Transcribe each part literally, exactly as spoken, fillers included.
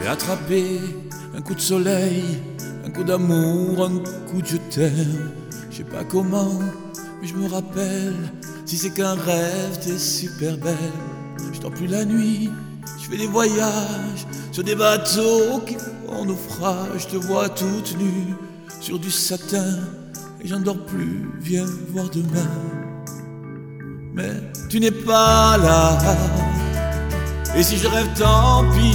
attrapé un coup de soleil, un coup d'amour, un coup de je t'aime. Je sais pas comment, mais je me rappelle. Si c'est qu'un rêve, t'es super belle. Je dors plus la nuit, je fais des voyages sur des bateaux qui font naufrage. Je te vois toute nue sur du satin et j'en dors plus. Viens voir demain. Mais tu n'es pas là. Et si je rêve, tant pis.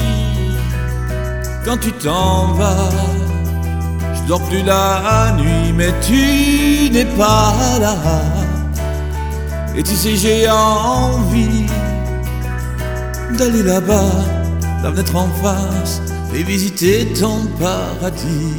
Quand tu t'en vas, je dors plus la nuit, mais tu n'es pas là. Et tu sais, j'ai envie d'aller là-bas, la fenêtre en face, et visiter ton paradis.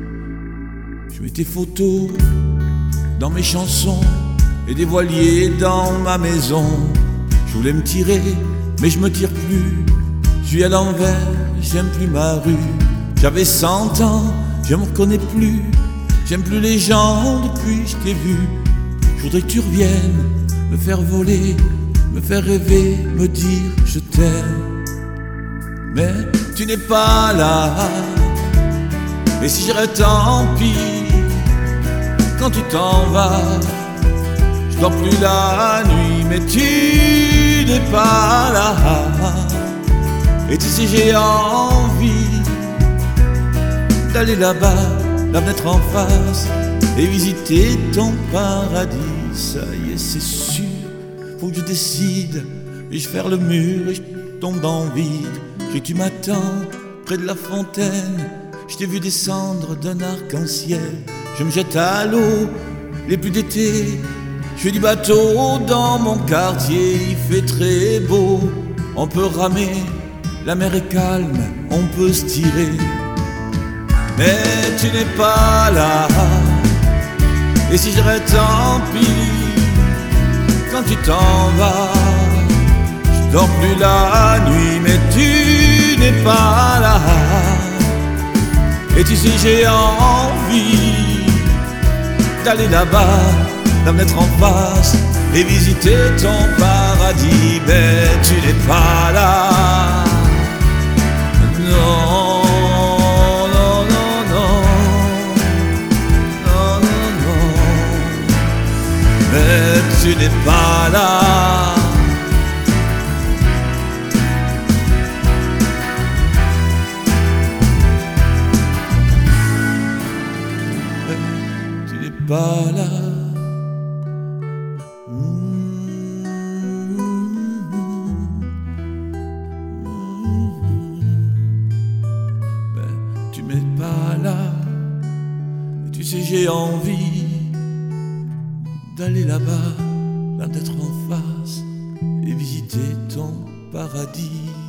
Je mets tes photos dans mes chansons et des voiliers dans ma maison. Je voulais me tirer, mais je me tire plus. Je suis à l'envers, j'aime plus ma rue. J'avais cent ans, je me reconnais plus. J'aime plus les gens depuis que je t'ai vu. Je voudrais que tu reviennes, me faire voler, me faire rêver, me dire je t'aime. Mais tu n'es pas là. Et si je rêve, tant pis. Quand tu t'en vas, je dors plus la nuit, mais tu n'es pas là. Et tu sais, j'ai envie d'aller là-bas, la fenêtre en face, et visiter ton paradis. Ça y est, c'est sûr, faut que je décide. Vais-je faire le mur et je tombe dans le vide? Et tu m'attends près de la fontaine. Je t'ai vu descendre d'un arc-en-ciel. Je me jette à l'eau, les pluies d'été. Je fais du bateau dans mon quartier. Il fait très beau, on peut ramer. La mer est calme, on peut se tirer. Mais tu n'es pas là. Et si je rêve, tant pis. Quand tu t'en vas, je dors plus la nuit, mais tu n'es pas là. Et tu sais, j'ai envie d'aller là-bas, la fenêtre en face, et visiter ton paradis. Mais tu n'es pas là. Non, non, non, non, non, non, non. Mais tu n'es pas là. Mais tu n'es pas là. Tu n'es pas là. Et tu sais, j'ai envie d'aller là-bas, là d'être en face, et visiter ton paradis.